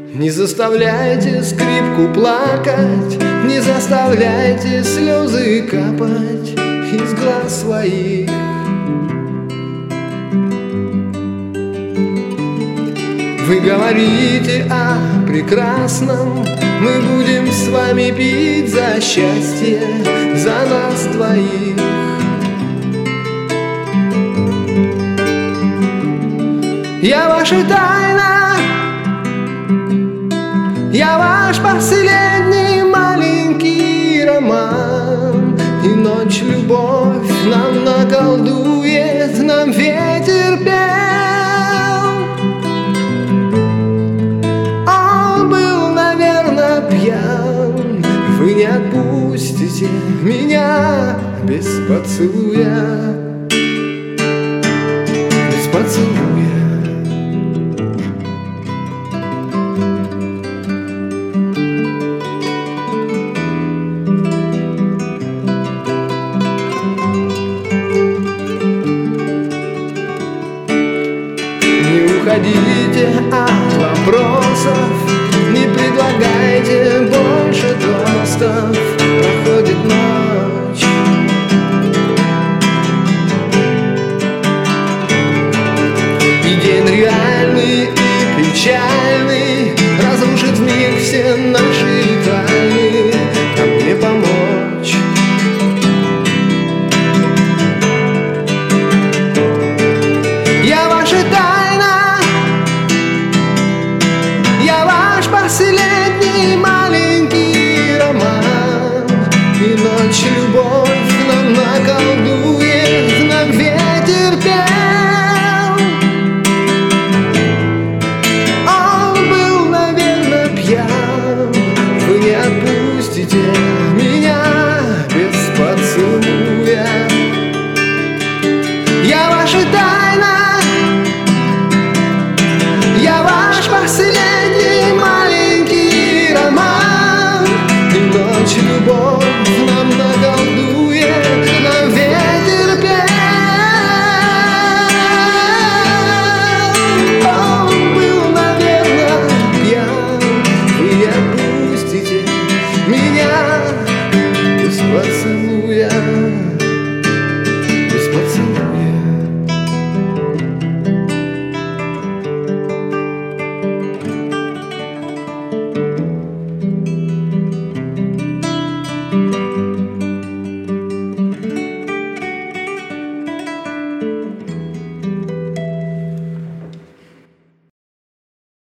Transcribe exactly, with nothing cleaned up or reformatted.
Не заставляйте скрипку плакать, не заставляйте слезы капать из глаз своих. Вы говорите о прекрасном, мы будем с вами пить за счастье, за нас двоих. Я ваша тайна, я ваш последний маленький роман. И ночь любовь нам наколдует, нам ветер пел. Он был, наверное, пьян. Вы не отпустите меня без поцелуя, без поцелуя. Не уходите от вопросов, не предлагайте больше тостов. Проходит ночь, и день реальный и печальный разрушит вмиг все наши тайны. А мне помочь? Я ваша тайна, я ваш последний маленький роман. И ночь любовь нам наколдует, нам ветер пел. Он был, наверное, пьян. Вы не отпустите меня без поцелуя. Я ваша тайна, я ваш последний маленький роман. И ночь любовь